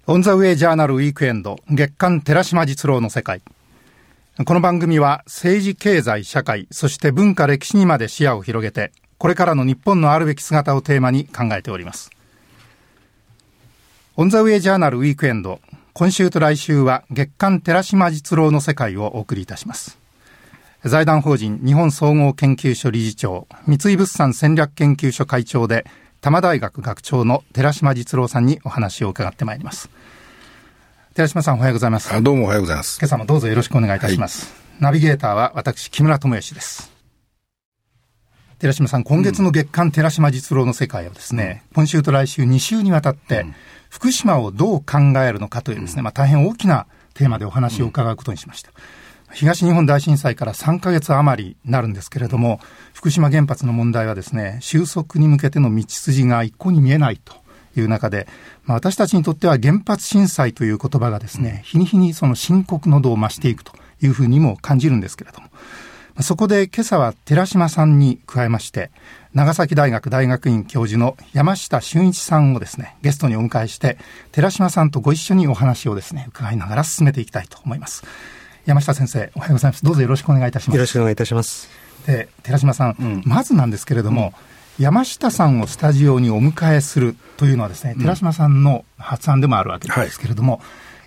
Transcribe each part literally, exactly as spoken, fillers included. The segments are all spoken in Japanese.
オンザウェイジャーナルウィークエンド月刊寺島実郎の世界。この番組は政治経済社会そして文化歴史にまで視野を広げてこれからの日本のあるべき姿をテーマに考えております。オンザウェイジャーナルウィークエンド、今週と来週は月刊寺島実郎の世界をお送りいたします。財団法人日本総合研究所理事長、三井物産戦略研究所会長で多摩大学学長の寺島実郎さんにお話を伺ってまいります。寺島さん、おはようございます。 あ、どうもおはようございます。 今朝もどうぞよろしくお願いいたします、はい、ナビゲーターは私木村智義です。寺島さん、今月の月刊寺島実郎の世界はですね、うん、今週と来週に週にわたって、うん、福島をどう考えるのかというですね、まあ、大変大きなテーマでお話を伺うことにしました。うん、東日本大震災からさんかげつ余りになるんですけれども、福島原発の問題はですね、収束に向けての道筋が一向に見えないという中で、まあ、私たちにとっては原発震災という言葉がですね、日に日にその深刻の度を増していくというふうにも感じるんですけれども、そこで今朝は寺島さんに加えまして、長崎大学大学院教授の山下俊一さんをですね、ゲストにお迎えして、寺島さんとご一緒にお話をですね、伺いながら進めていきたいと思います。山下先生、おはようございます。どうぞよろしくお願いいたします。 よろしくお願いいたします。 で、寺島さん、うん、まずなんですけれども、うん、山下さんをスタジオにお迎えするというのはですね、寺島さんの発案でもあるわけですけれども、はい、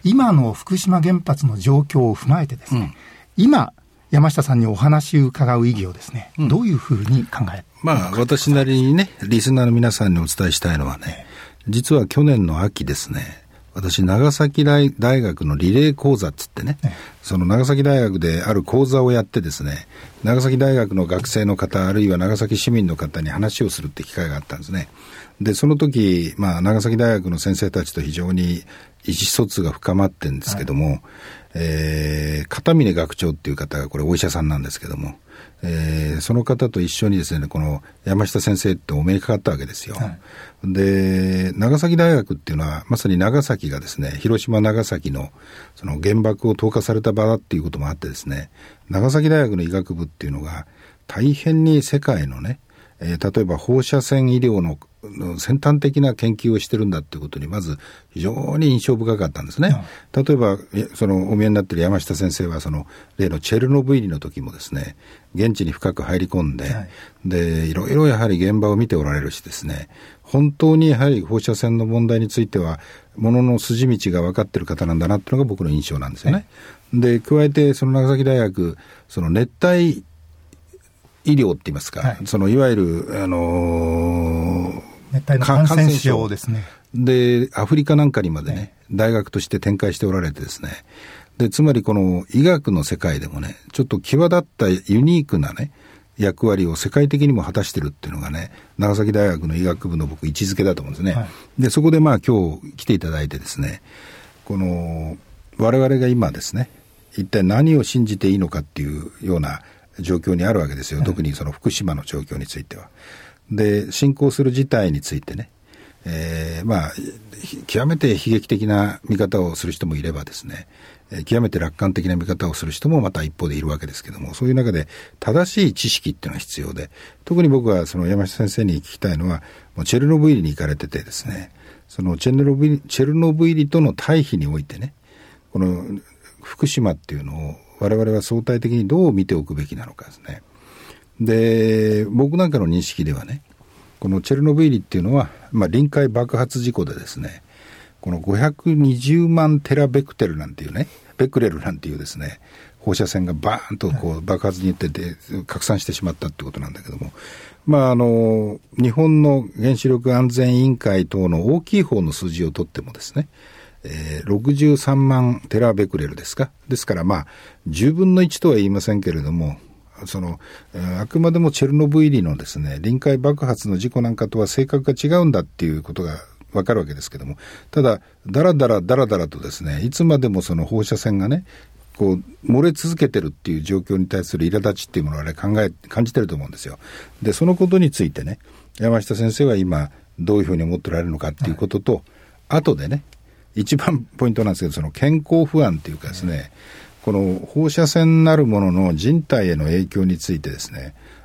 今の福島原発の状況を踏まえてですね、うん、今山下さんにお話を伺う意義をですね、うん、どういうふうに考えまあ、私なりにね、リスナーの皆さんにお伝えしたいのはね、実は去年の秋ですね、私長崎大学のリレー講座っつってね、その長崎大学である講座をやってですね、長崎大学の学生の方あるいは長崎市民の方に話をするって機会があったんですね。でその時、まあ、長崎大学の先生たちと非常に意思疎通が深まってるんですけども、はい、えー、片峰学長っていう方がこれお医者さんなんですけども、えー、その方と一緒にですね、この山下先生ってお目にかかったわけですよ。はい、で長崎大学っていうのはまさに長崎がですね、広島長崎のその原爆を投下された場だっていうこともあってですね、長崎大学の医学部っていうのが大変に世界のね、えー、例えば放射線医療の先端的な研究をしてるんだっていうことにまず非常に印象深かったんですね。うん、例えばそのお見えになっている山下先生はその例のチェルノブイリの時もですね、現地に深く入り込んで、はい、でいろいろやはり現場を見ておられるしですね、本当にやはり放射線の問題についてはものの筋道が分かっている方なんだなっていうのが僕の印象なんですよね。はい、で加えてその長崎大学その熱帯医療って言いますか、はい、そのいわゆるあのー熱帯の感染症ですね。 でアフリカなんかにまでね、ね、大学として展開しておられてですね、でつまりこの医学の世界でもね、ちょっと際立ったユニークなね役割を世界的にも果たしてるっていうのがね、長崎大学の医学部の僕位置づけだと思うんですね。はい、でそこでまあ今日来ていただいてですね、この我々が今ですね、一体何を信じていいのかっていうような状況にあるわけですよ。はい、特にその福島の状況については。で進行する事態についてね、えー、まあ極めて悲劇的な見方をする人もいればですね、えー、極めて楽観的な見方をする人もまた一方でいるわけですけども、そういう中で正しい知識っていうのは必要で、特に僕はその山下先生に聞きたいのは、もうチェルノブイリに行かれててですね、そのチェルノブイリ、チェルノブイリとの対比においてね、この福島っていうのを我々は相対的にどう見ておくべきなのかですね。で僕なんかの認識ではね、このチェルノブイリっていうのは、まあ、臨界爆発事故でですね、このごひゃくにじゅうまんテラベクテルなんていうね、ベクレルなんていうですね、放射線がバーンとこう爆発によってで拡散してしまったってことなんだけども、まああの日本の原子力安全委員会等の大きい方の数字を取ってもですね、えー、ろくじゅうさんまんテラベクレルですか。ですからまあじゅうぶんのいちとは言いませんけれども、そのあくまでもチェルノブイリのですね、臨界爆発の事故なんかとは性格が違うんだっていうことが分かるわけですけども、ただだらだらだらだらとですね、いつまでもその放射線がねこう漏れ続けてるっていう状況に対する苛立ちっていうものをあれ考え感じてると思うんですよ。でそのことについてね、山下先生は今どういうふうに思っておられるのかっていうことと、はい、後でね一番ポイントなんですけど、その健康不安っていうかですね、はい、この放射線なるものの人体への影響についてですね、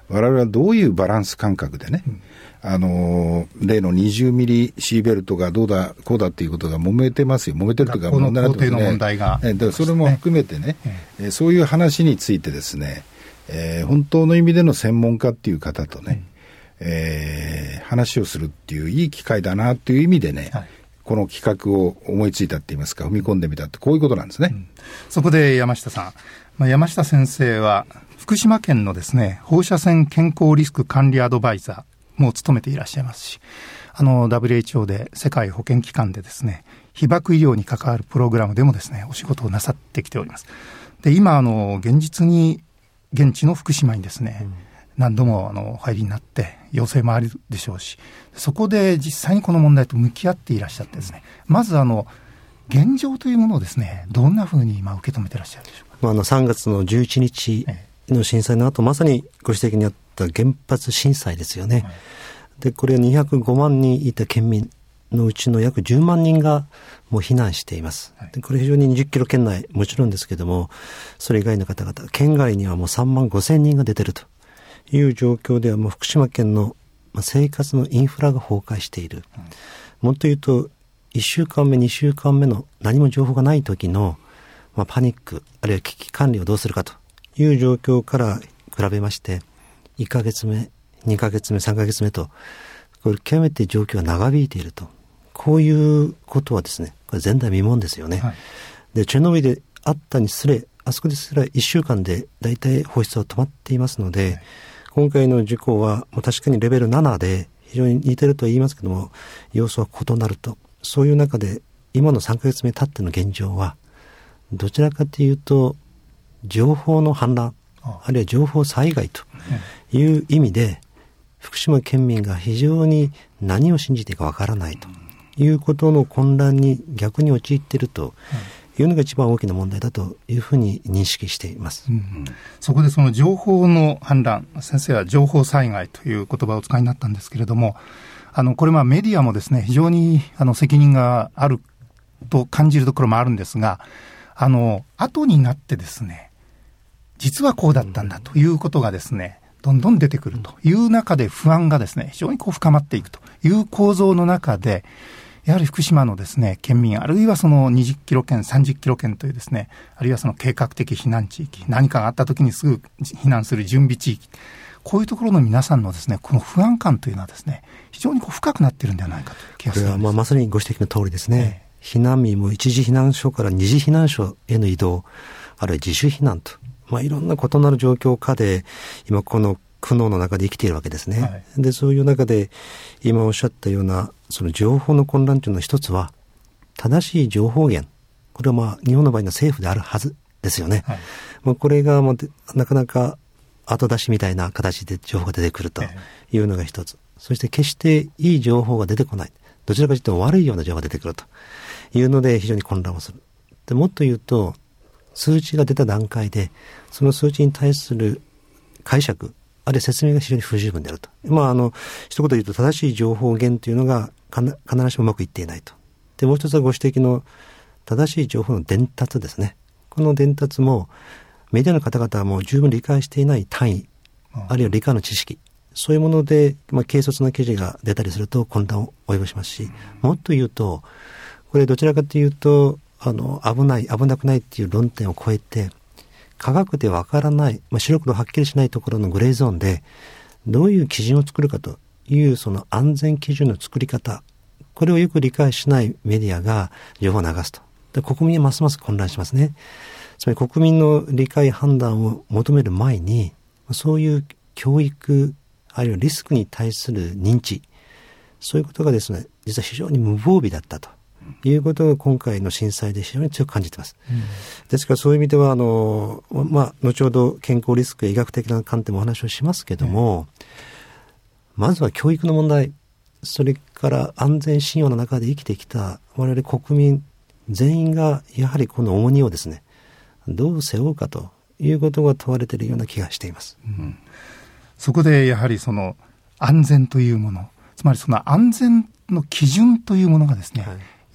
我々はどういうバランス感覚でね、うん、あの例のにじゅうミリシーベルトがどうだこうだっていうことが揉めてますよ。揉めてるというか問題になってますね。 の問題が、 えー、それも含めてね、えー、そういう話についてですね、えー、本当の意味での専門家っていう方とね、うん、えー、話をするっていういい機会だなっていう意味でね、はい、この企画を思いついたって言いますか、踏み込んでみたってこういうことなんですね。うん、 そこで山下さん、まあ、山下先生は福島県のですね、放射線健康リスク管理アドバイザーも務めていらっしゃいますし、あの ダブリューエイチオー で世界保健機関でですね、被爆医療に関わるプログラムでもですね、お仕事をなさってきております。で、今あの現実に現地の福島にですね、うん、何度もあのお入りになって要請もあるでしょうし、そこで実際にこの問題と向き合っていらっしゃってですね、まずあの現状というものをですね、どんなふうに今受け止めていらっしゃるでしょうか。 まあ、あのさんがつのじゅういちにちの震災の後、まさにご指摘にあった原発震災ですよね。はい、でこれはにひゃくごまんにんいた県民のうちの約じゅうまんにんがもう避難しています。でこれ非常ににじゅっキロ圏内もちろんですけども、それ以外の方々、県外にはもうさんまんごせんにんが出てるという状況では、もう福島県の生活のインフラが崩壊している。うん、もっと言うといっしゅうかんめにしゅうかんめの何も情報がない時の、まあ、パニックあるいは危機管理をどうするかという状況から比べまして、いっかげつめにかげつめさんかげつめとこれ極めて状況が長引いていると、こういうことはですね、これ前代未聞ですよね。はい、でチェルノブイリであったにすれ、あそこですらいっしゅうかんでだいたい放出は止まっていますので、はい、今回の事故はもう確かにレベルななで非常に似てるとは言いますけども、様子は異なると。そういう中で今のさんかげつめ経っての現状はどちらかというと情報の氾濫、あるいは情報災害という意味で、福島県民が非常に何を信じていいかわからないということの混乱に逆に陥っているというのが一番大きな問題だというふうに認識しています。うん、 そこでその情報の氾濫、先生は情報災害という言葉をお使いになったんですけれども、あのこれまあメディアもですね、非常にあの責任があると感じるところもあるんですが、あの後になってですね、実はこうだったんだということがですね、どんどん出てくるという中で不安がですね、非常にこう深まっていくという構造の中で、やはり福島のですね、県民、あるいはそのにじゅっキロ圏、さんじゅっキロ圏というですね、あるいはその計画的避難地域、何かがあった時にすぐ避難する準備地域、こういうところの皆さんのですね、この不安感というのはですね、非常にこう深くなっているんではないかという気がするんです。 これはまあまさにご指摘の通りですね。えー、避難民も一時避難所から二次避難所への移動、あるいは自主避難と、まあ、いろんな異なる状況下で今この苦悩の中で生きているわけですね。はい、でそういう中で今おっしゃったようなその情報の混乱というのは、一つは正しい情報源、これはまあ日本の場合の政府であるはずですよね。はい、もうこれがもうなかなか後出しみたいな形で情報が出てくるというのが一つ。ええ、そして決していい情報が出てこない。どちらかというと悪いような情報が出てくるというので非常に混乱をする。でもっと言うと、数値が出た段階でその数値に対する解釈、あるいは説明が非常に不十分であると。まああの一言で言うと、正しい情報源というのが必ずしもうまくいっていないと。でもう一つはご指摘の正しい情報の伝達ですね。この伝達もメディアの方々はもう十分理解していない単位、あるいは理科の知識、そういうもので、まあ、軽率な記事が出たりすると混乱を及ぼしますし、もっと言うと、これどちらかというと、あの危ない、危なくないっていう論点を超えて、科学でわからない、まあ、白黒はっきりしないところのグレーゾーンで、どういう基準を作るかというその安全基準の作り方、これをよく理解しないメディアが情報を流すと。で国民はますます混乱しますね。つまり国民の理解判断を求める前に、そういう教育、あるいはリスクに対する認知、そういうことがですね、実は非常に無防備だったということを今回の震災で非常に強く感じています。うん、ですからそういう意味では、あの、まあ、後ほど健康リスクや医学的な観点もお話をしますけども、うん、まずは教育の問題、それから安全信用の中で生きてきた我々国民全員がやはりこの重荷をですね、どう背負うかということが問われているような気がしています。うん、 そこでやはりその安全というもの、つまりその安全の基準というものがですね、はい、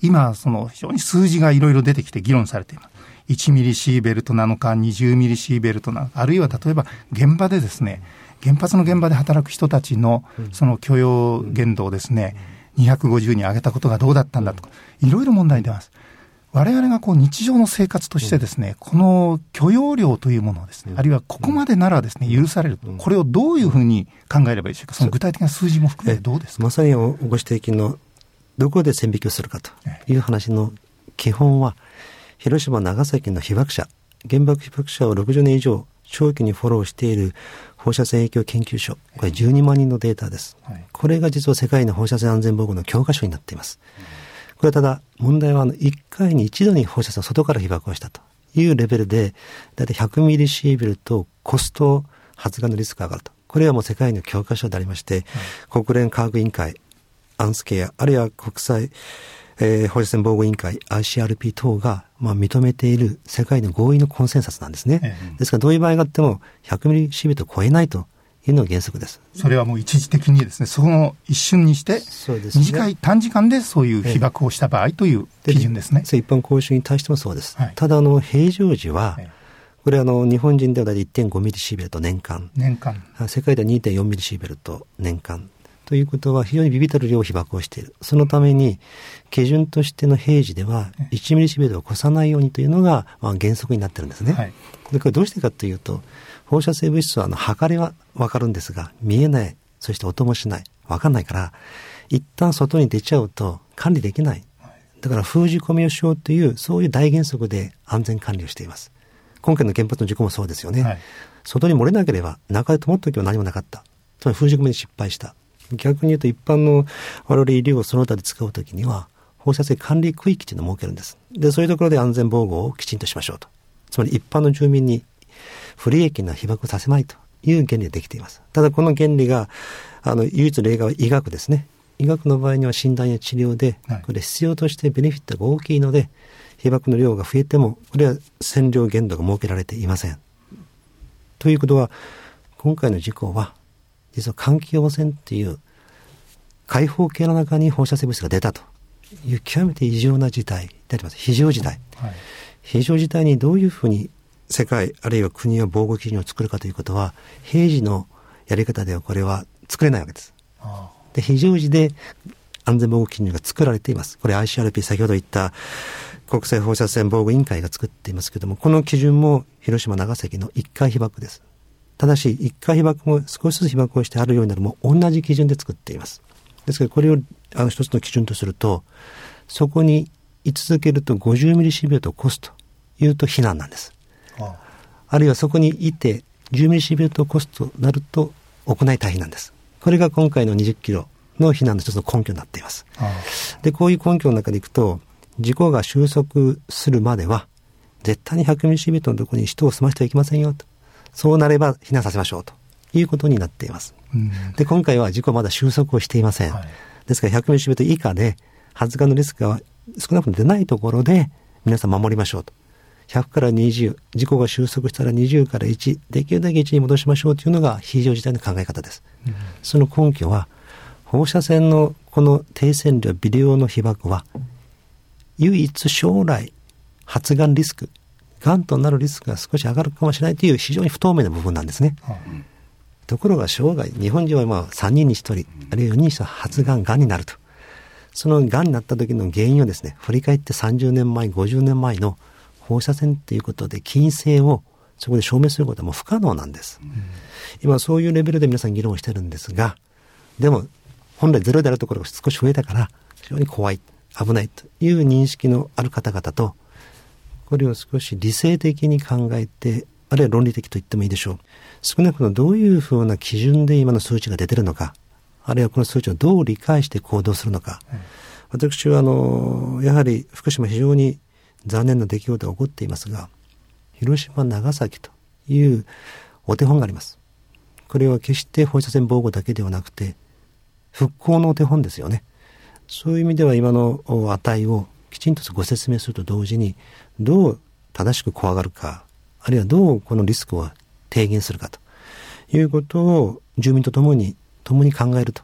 今その非常に数字がいろいろ出てきて議論されています。いちミリシーベルトなのかにじゅうミリシーベルトなのか、あるいは例えば現場でですね、原発の現場で働く人たちのその許容限度をですね、にひゃくごじゅうに上げたことがどうだったんだとか、いろいろ問題に出ます。我々がこう日常の生活としてですね、この許容量というものをですね、あるいはここまでならですね、許される。これをどういうふうに考えればいいでしょうか。その具体的な数字も含めてどうですか。 まさにご指摘のどこで線引きをするかという話の基本は、広島、長崎の被爆者、原爆被爆者をろくじゅうねん以上長期にフォローしている放射線影響研究所、これじゅうにまんにんのデータです。これが実は世界の放射線安全防護の教科書になっています。これはただ問題はあのいっかいに一度に放射線を外から被爆をしたというレベルで、だいたいひゃくミリシーベルトコスト発がんのリスクが上がると。これはもう世界の教科書でありまして、はい、国連科学委員会、アンスケア、あるいは国際、えー、放射線防護委員会 アイシーアールピー 等が、まあ、認めている世界の合意のコンセンサスなんですね。ええ、ですからどういう場合があってもひゃくミリシーベルトを超えないというのが原則です。 それはもう一時的にですね、その一瞬にして短い短時間でそういう被爆をした場合という基準ですね。 ええ、一般公衆に対してもそうです。はい、ただあの平常時は、ええ、これあの日本人ではだいたい いってんごミリシーベルト年間、 年間世界では にてんよんミリシーベルト年間ということは非常に微々たる量被爆をしている。そのために基準としての平時ではいちミリシーベルトを越さないようにというのがまあ原則になっているんですね。はい、でこれどうしてかというと、放射性物質はあの測りは分かるんですが見えない、そして音もしない、分かんないから一旦外に出ちゃうと管理できない。だから封じ込めをしようというそういう大原則で安全管理をしています。今回の原発の事故もそうですよね。はい、外に漏れなければ中で止まった時は何もなかった。つまり封じ込めに失敗した。逆に言うと一般の我々医療をその他で使うときには放射性管理区域というのを設けるんです。で、そういうところで安全防護をきちんとしましょうと。つまり一般の住民に不利益な被爆をさせまいという原理ができています。ただこの原理があの唯一例外は医学ですね。医学の場合には診断や治療でこれ必要としてベネフィットが大きいので、被爆の量が増えてもこれは線量限度が設けられていません。ということは今回の事故は実は換気汚染っていう開放系の中に放射性物質が出たという極めて異常な事態であります。非常事態、はい、非常事態にどういうふうに世界あるいは国は防護基準を作るかということは平時のやり方ではこれは作れないわけです。ああで非常時で安全防護基準が作られています。これ アイシーアールピー 先ほど言った国際放射線防護委員会が作っていますけれども、この基準も広島長崎のいっかい被爆です。ただしいっかい被爆も少しずつ被爆をしてあるようになるも同じ基準で作っています。ですからこれをあの一つの基準とすると、そこに居続けるとごじゅうミリシーベルトを越すというと避難なんです。あ, あ, あるいはそこにいてじゅうミリシーベルトを越すとなると屋内退避なんです。これが今回のにじゅっキロの避難の一つの根拠になっています。ああでこういう根拠の中でいくと、事故が収束するまでは絶対にひゃくミリシーベルトのところに人を住ませてはいけませんよと。そうなれば避難させましょうということになっています。うん、で今回は事故はまだ収束をしていません。はい、ですからひゃくミリシーベルト以下で発がんのリスクが少なくとも出ないところで皆さん守りましょうと。ひゃくからにじゅう、事故が収束したらにじゅうからいち、できるだけいちに戻しましょうというのが非常事態の考え方です。うん、その根拠は放射線のこの低線量微量の被爆は唯一将来発がんリスク、がんとなるリスクが少し上がるかもしれないという非常に不透明な部分なんですね。うん、ところが生涯日本人はまあさんにんにひとりあるいはよにんにひとり発がんがんになると。そのがんになった時の原因をですね、振り返ってさんじゅうねんまえごじゅうねんまえの放射線ということで起因性をそこで証明することはもう不可能なんです。うん、今そういうレベルで皆さん議論をしてるんですが、でも本来ゼロであるところが少し増えたから非常に怖い、危ないという認識のある方々と、これを少し理性的に考えて、あるいは論理的と言ってもいいでしょう。少なくともどういうふうな基準で今の数値が出ているのか、あるいはこの数値をどう理解して行動するのか。うん、私はあのやはり福島非常に残念な出来事が起こっていますが、広島長崎というお手本があります。これは決して放射線防護だけではなくて復興のお手本ですよね。そういう意味では今の値をきちんとご説明すると同時に、どう正しく怖がるか、あるいはどうこのリスクを低減するかということを住民と共に共に考えると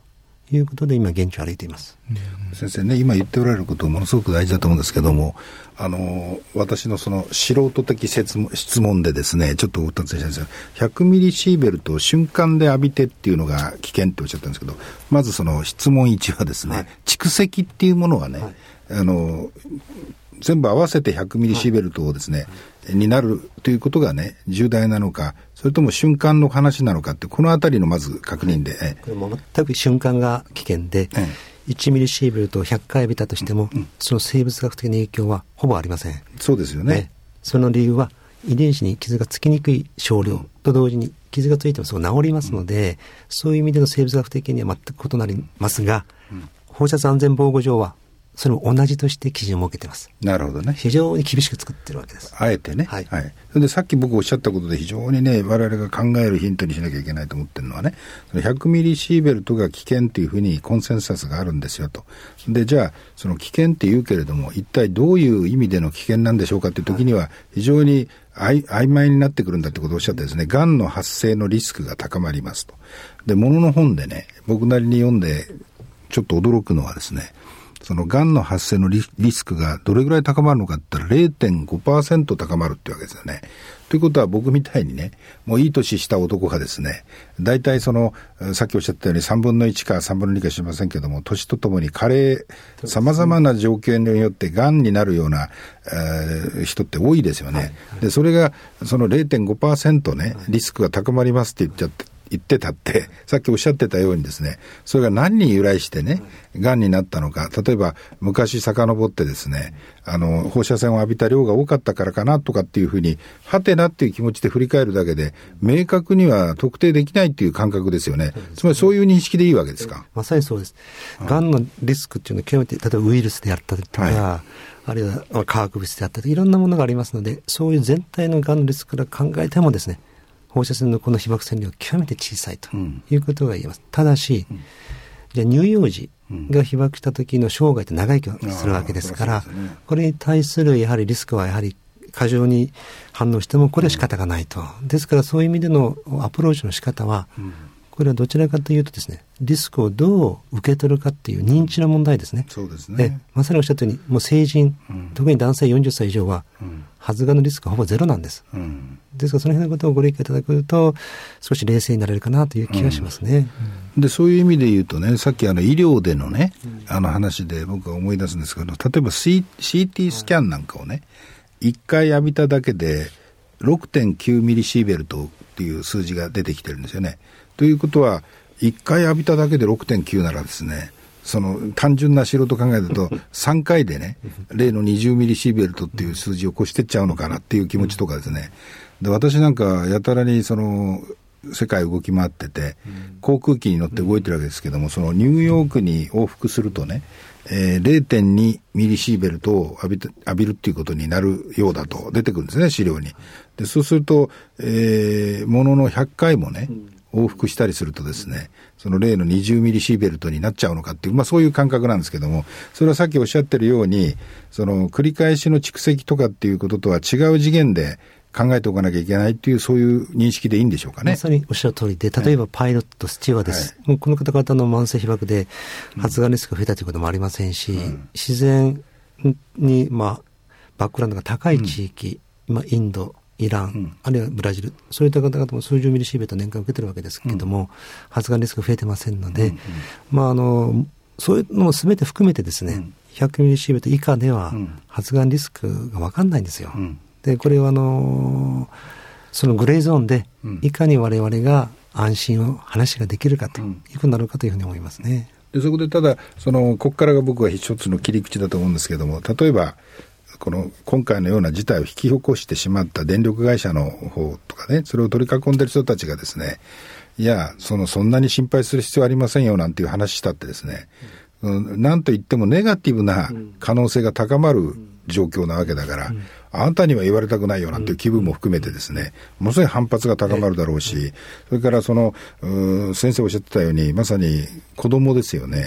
いうことで今現地を歩いています、 うん、先生ね、今言っておられることものすごく大事だと思うんですけども、あの私のその素人的質問、質問でですね、ちょっとお尋ねしたんですが、ひゃくミリシーベルトを瞬間で浴びてっていうのが危険っておっしゃったんですけど、まずその質問いちはですね、はい、蓄積っていうものはね、はい、あの全部合わせてひゃくミリシーベルトをですね、はい、になるということがね重大なのか、それとも瞬間の話なのかって、このあたりのまず確認で、はい、 これも全く瞬間が危険で、はい、いちミリシーベルトをひゃっかい浴びたとしても、うんうん、その生物学的な影響はほぼありません。 そうですよね。 ね、その理由は遺伝子に傷がつきにくい少量と同時に傷がついてもそこ治りますので、うん、そういう意味での生物学的には全く異なりますが、うん、放射線安全防護上はそれを同じとして基準を設けています。 なるほどね。 非常に厳しく作ってるわけです。 あえてね。はい。はい。それでさっき僕おっしゃったことで非常にね、我々が考えるヒントにしなきゃいけないと思ってるのはね、ひゃくミリシーベルトが危険というふうにコンセンサスがあるんですよと。で、じゃあ、その危険って言うけれども、一体どういう意味での危険なんでしょうかっていう時には、非常に曖昧になってくるんだってことをおっしゃってですね、がんの発生のリスクが高まりますと。で、ものの本でね、僕なりに読んで、ちょっと驚くのはですね、そのがんの発生の リ, リスクがどれぐらい高まるのかって言ったら れいてんごパーセント 高まるってわけですよね。ということは僕みたいにね、もういい年した男がですね、大体そのさっきおっしゃったようにさんぶんのいちかさんぶんのにか知りませんけども、年とともに加齢、様々な条件によってがんになるような、えー、人って多いですよね、はいはい、でそれがその れいてんごパーセント ね、リスクが高まりますって言っちゃって言ってたって、さっきおっしゃってたようにですね、それが何に由来してね、がんになったのか、例えば昔遡ってですね、あの放射線を浴びた量が多かったからかなとかっていうふうにはてなっていう気持ちで振り返るだけで明確には特定できないっていう感覚ですよね。つまりそういう認識でいいわけですか。 まさにそうです。がんのリスクっていうのは極めて、例えばウイルスであったりとか、はい、あるいは化学物質であったり、いろんなものがありますので、そういう全体のがんのリスクから考えてもですね、放射線のこの被曝線量は極めて小さいということが言えます。うん、ただし、うん、じゃあ乳幼児が被曝した時の生涯って長生きをするわけですから、うんね、これに対するやはりリスクはやはり過剰に反応してもこれは仕方がないと。うん、ですからそういう意味でのアプローチの仕方は、うん、これはどちらかというとですね、リスクをどう受け取るかっていう認知の問題ですね。 そうですね。 で、まさにおっしゃったように、もう成人、うん、特に男性よんじゅっさい以上は、うん、発がんのリスクがほぼゼロなんです。うん、ですからその辺のことをご理解いただくと少し冷静になれるかなという気がしますね。 うん、でそういう意味で言うとね、さっきあの医療でのね、うん、あの話で僕は思い出すんですけど、例えば C、シーティー スキャンなんかをね、いっかい浴びただけで ろくてんきゅうミリシーベルトっていう数字が出てきてるんですよね。ということはいっかい浴びただけで ろくてんきゅう ならですね、その単純な素人考えるとさんかいでね、例のにじゅうミリシーベルトっていう数字を越してっちゃうのかなっていう気持ちとかですね。で、私なんかやたらにその世界動き回ってて、航空機に乗って動いてるわけですけども、そのニューヨークに往復するとね、えー、れいてんにミリシーベルトを浴びて、浴びるっていうことになるようだと出てくるんですね、資料に。で、そうすると、えー、もののひゃっかいもね、往復したりするとですね、その例のにじゅうミリシーベルトになっちゃうのかっていう、まあそういう感覚なんですけども、それはさっきおっしゃってるように、その繰り返しの蓄積とかっていうこととは違う次元で考えておかなきゃいけないっていう、そういう認識でいいんでしょうかね。 まさにおっしゃる通りで、例えばパイロット、はい、スチュワーデス、はい、もうこの方々の慢性被曝で発がんリスクが増えたということもありませんし、うん、自然に、まあ、バックグラウンドが高い地域、うん、まあ、インド、イラン、うん、あるいはブラジル、そういった方々も数十ミリシーベルト年間受けてるわけですけれども、うん、発がんリスクが増えてませんので、うんうん、まああのそういうのも全て含めてですね、うん、ひゃくミリシーベルト以下では発がんリスクが分かんないんですよ。うん、でこれはあのそのグレーゾーンでいかに我々が安心を話ができるかということになるかというふうに思いますね。 でそこでただそのここからが僕は一つの切り口だと思うんですけども、例えばこの今回のような事態を引き起こしてしまった電力会社の方とかね、それを取り囲んでいる人たちがですね、いや そのそんなに心配する必要ありませんよなんていう話したってですね、うん、なんといってもネガティブな可能性が高まる状況なわけだから、うん、あなたには言われたくないよなんていう気分も含めてですね、ものすごい反発が高まるだろうし、それからその先生おっしゃってたようにまさに子供ですよね。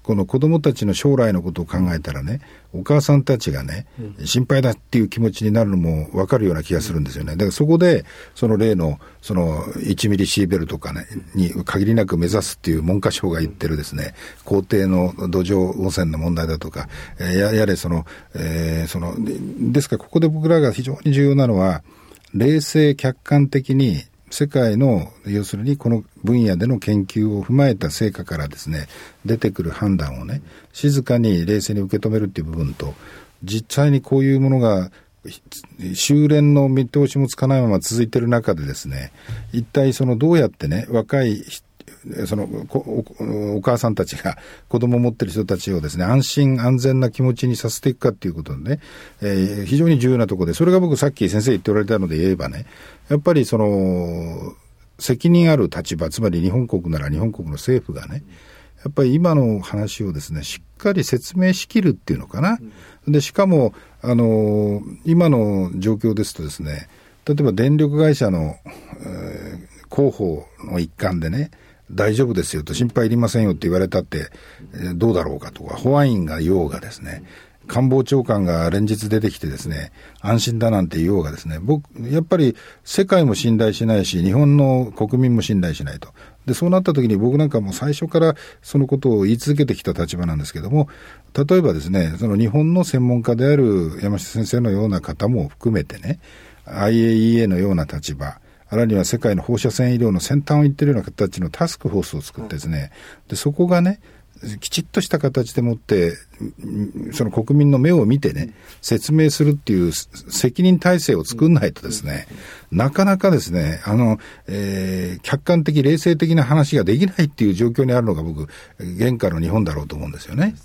この子どもたちの将来のことを考えたらね、お母さんたちがね、うん、心配だっていう気持ちになるのも分かるような気がするんですよね。だからそこでその例のそのいちミリシーベルとかねに限りなく目指すっていう文科省が言ってるですね、校庭の土壌汚染の問題だとか、えー、や, やれその、えー、そのですからここで僕らが非常に重要なのは、冷静客観的に世界の要するにこの分野での研究を踏まえた成果からですね出てくる判断をね、静かに冷静に受け止めるっていう部分と、実際にこういうものが修練の見通しもつかないまま続いている中でですね、一体そのどうやってね、若いその お, お母さんたちが子供を持っている人たちをですね、安心安全な気持ちにさせていくかっていうことでね、えー、非常に重要なところで、それが僕さっき先生言っておられたので言えばね、やっぱりその責任ある立場、つまり日本国なら日本国の政府がね、やっぱり今の話をですねしっかり説明しきるっていうのかな。でしかもあの今の状況ですとですね、例えば電力会社の、えー、広報の一環でね、大丈夫ですよと、心配いりませんよって言われたって、えー、どうだろうかとか、保安院が言おうがですね、官房長官が連日出てきてですね、安心だなんて言おうがですね、僕やっぱり世界も信頼しないし、日本の国民も信頼しないと。でそうなった時に僕なんかも最初からそのことを言い続けてきた立場なんですけども、例えばですね、その日本の専門家である山下先生のような方も含めてね、 アイエーイーエー のような立場、あるいは世界の放射線医療の先端を言っているような形のタスクフォースを作ってですね、でそこがねきちっとした形でもってその国民の目を見てね説明するっていう責任体制を作んないとですね、なかなかですねあの、えー、客観的冷静的な話ができないっていう状況にあるのが僕現下の日本だろうと思うんですよね。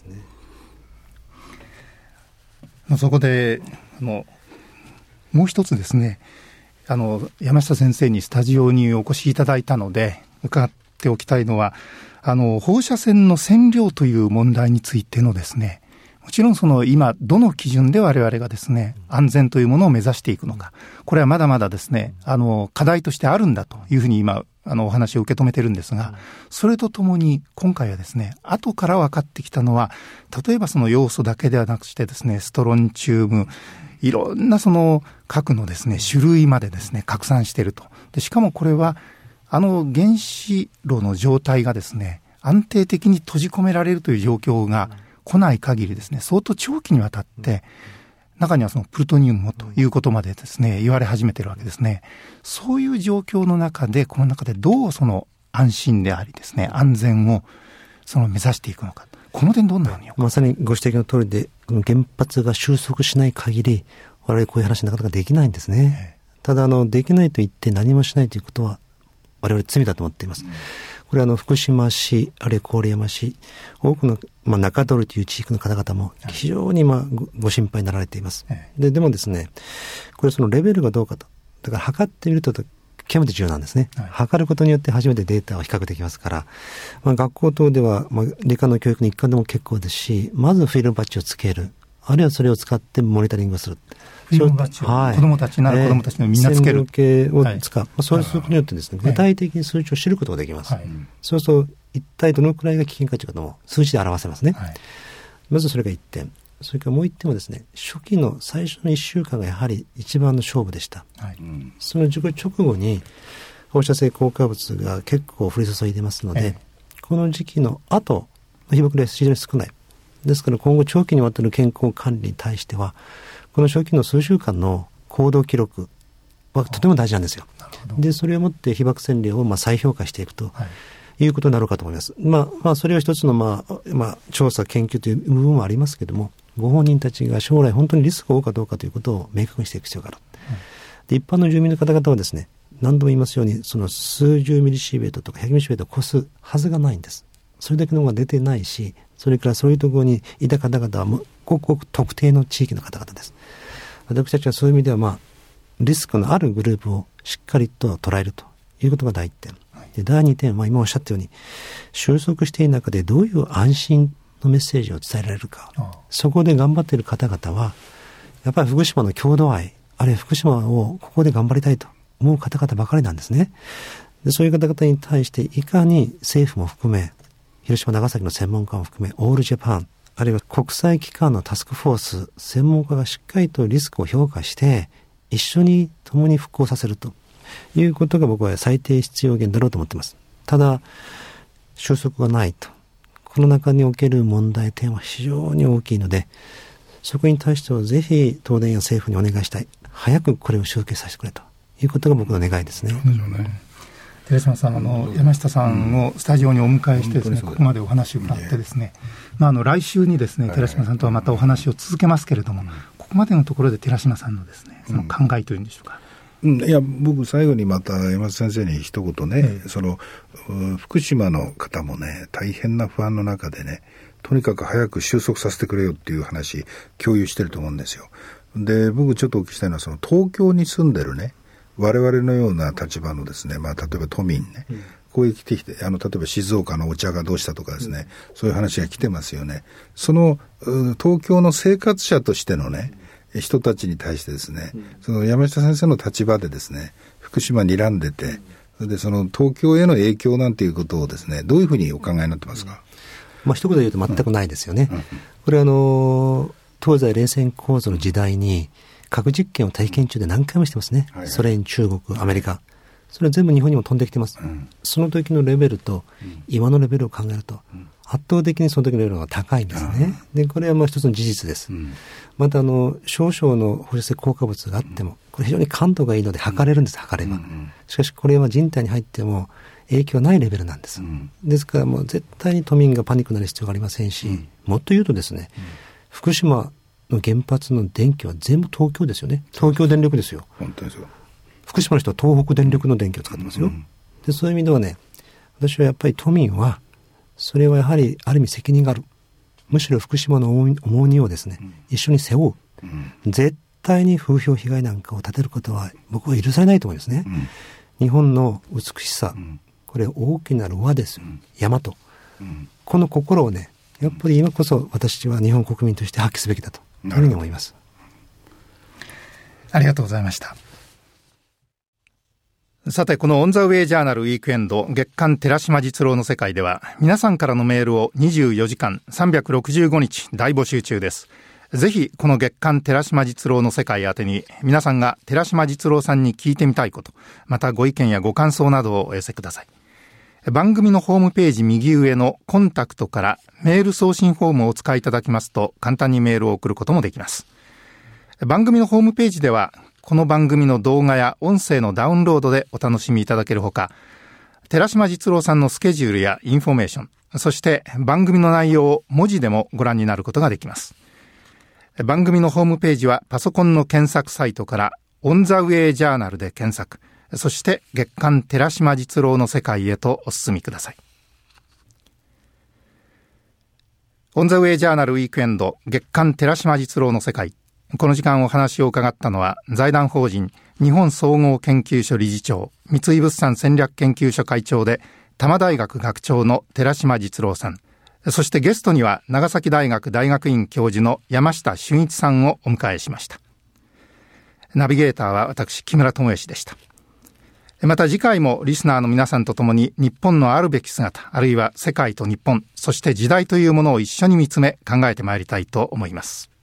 そこであのもう一つですね、あの山下先生にスタジオにお越しいただいたので伺っておきたいのは、あの放射線の線量という問題についてのですね、もちろんその今どの基準で我々がですね安全というものを目指していくのか、これはまだまだですねあの課題としてあるんだというふうに今あのお話を受け止めてるんですが、それとともに今回はですね後から分かってきたのは、例えばその要素だけではなくしてですね、ストロンチウム、いろんなその核のですね種類までですね拡散していると。でしかもこれはあの原子炉の状態がですね安定的に閉じ込められるという状況が来ない限りですね、相当長期にわたって中にはそのプルトニウムもということまでですね言われ始めているわけですね。そういう状況の中で、この中でどうその安心でありですね安全をその目指していくのか、この点どんなふうに。 まさにご指摘の通りで、原発が収束しない限り我々こういう話なかなかできないんですね。ええ、ただあのできないと言って何もしないということは我々罪だと思っています。うん、これはあの福島市、あるいは郡山市、多くの、まあ、中通りという地域の方々も非常にまあ ご, ご心配になられています。で, でもですね、これそのレベルがどうかと、だから測ってみると極めて重要なんですね。はい、測ることによって初めてデータを比較できますから、まあ、学校等では、まあ、理科の教育の一環でも結構ですし、まずフィルムバッジをつける、あるいはそれを使ってモニタリングをする。 フィルムバッジを、はい、子どもたちなら子どもたちのみんなつける。 線量計を使う。はい、まあ、そうすることによってですね、具体的に数値を知ることができます。はい、そうすると、一体どのくらいが危険かということも数値で表せますね。はい、まずそれが一点。それからもう一点はですね、初期の最初のいっしゅうかんがやはり一番の勝負でした。はい、その直後に放射性硬化物が結構降り注いでますので、ええ、この時期の後の被曝量は非常に少ない。ですから今後長期にわたる健康管理に対しては、この初期の数週間の行動記録はとても大事なんですよ。で、それをもって被曝線量をまあ再評価していくと、はい、いうことになるかと思います。まあ、まあ、それは一つの、まあ、まあ、調査、研究という部分もありますけれども、ご本人たちが将来本当にリスクを負うかどうかということを明確にしていく必要がある。うん、で、一般の住民の方々はですね、何度も言いますように、その数十ミリシーベルトとかひゃくミリシーベルトを超すはずがないんです。それだけのものが出てないし、それからそういうところにいた方々はもうごくごく特定の地域の方々です。私たちはそういう意味では、まあ、リスクのあるグループをしっかりと捉えるということが第一点。で、第二点は今おっしゃったように、収束している中でどういう安心のメッセージを伝えられるか。ああ、そこで頑張っている方々は、やっぱり福島の郷土愛、あるいは福島をここで頑張りたいと思う方々ばかりなんですね。で、そういう方々に対していかに政府も含め、 広島長崎の専門家を含めオールジャパン、あるいは国際機関のタスクフォース、専門家がしっかりとリスクを評価して一緒に共に復興させるということが僕は最低必要限だろうと思っています。ただ収束がないと、この中における問題点は非常に大きいので、そこに対してはぜひ東電や政府にお願いしたい。早くこれを終結させてくれということが僕の願いですね。 そうでしょうね。寺島さん、あの山下さんをスタジオにお迎えしてですね、ここまでお話を伺ってですね、まあ、あの来週にですね、寺島さんとはまたお話を続けますけれども、ここまでのところで寺島さんのですね、その考えというんでしょうか。 うん、いや僕最後にまた山下先生に一言ね、ええ、その福島の方もね大変な不安の中でね、とにかく早く収束させてくれよっていう話共有してると思うんですよ。で僕ちょっとお聞きしたいのは、その東京に住んでるね我々のような立場のですね、まあ、例えば都民ね、うん、こういう来てきて、あの例えば静岡のお茶がどうしたとかですね、うん、そういう話が来てますよね。その東京の生活者としてのね、うん、人たちに対してですね、うん、その山下先生の立場でですね、福島に睨んでて、うん、それでその東京への影響なんていうことをですね、どういうふうにお考えになってますか。 まあ、一言で言うと全くないですよね。うんうん、これはあの東西冷戦構造の時代に核実験を体験中で何回もしてますね。はいはい、ソ連、中国、アメリカ。それは全部日本にも飛んできてます。うん、その時のレベルと、うん、今のレベルを考えると、うん、圧倒的にその時のレベルが高いんですね。で、これはまあ一つの事実です。うん、またあの、少々の放射性効果物があっても、これ非常に感度がいいので測れるんです、測れば。うん、しかしこれは人体に入っても影響ないレベルなんです。うん、ですからもう絶対に都民がパニックになる必要がありませんし、うん、もっと言うとですね、うん、福島の原発の電気は全部東京ですよね。東京電力ですよ。 本当ですよ。 福島の人は東北電力の電気を使ってますよ。うん、でそういう意味ではね、私はやっぱり都民はそれはやはりある意味責任がある。むしろ福島の重荷をですね、うん、一緒に背負う、うん、絶対に風評被害なんかを立てることは僕は許されないと思いますね。うん、日本の美しさ、うん、これ大きなる輪ですよ。うん、山と、うん、この心をね、やっぱり今こそ私は日本国民として発揮すべきだというふうに思います。 ありがとうございました。さて、このオンザウェイジャーナルウィークエンド月刊寺島実郎の世界では、皆さんからのメールをにじゅうよじかんさんびゃくろくじゅうごにち大募集中です。ぜひこの月刊寺島実郎の世界宛てに、皆さんが寺島実郎さんに聞いてみたいこと、またご意見やご感想などをお寄せください。番組のホームページ右上のコンタクトからメール送信フォームをお使いいただきますと、簡単にメールを送ることもできます。番組のホームページでは、この番組の動画や音声のダウンロードでお楽しみいただけるほか、寺島実郎さんのスケジュールやインフォメーション、そして番組の内容を文字でもご覧になることができます。番組のホームページはパソコンの検索サイトからオンザウェイジャーナルで検索、そして月刊寺島実郎の世界へとお進みください。オンザウェイジャーナルウィークエンド月刊寺島実郎の世界。この時間お話を伺ったのは、財団法人日本総合研究所理事長、三井物産戦略研究所会長で多摩大学学長の寺島実郎さん、そしてゲストには長崎大学大学院教授の山下俊一さんをお迎えしました。ナビゲーターは私木村智義でした。また次回もリスナーの皆さんと共に日本のあるべき姿、あるいは世界と日本、そして時代というものを一緒に見つめ考えてまいりたいと思います。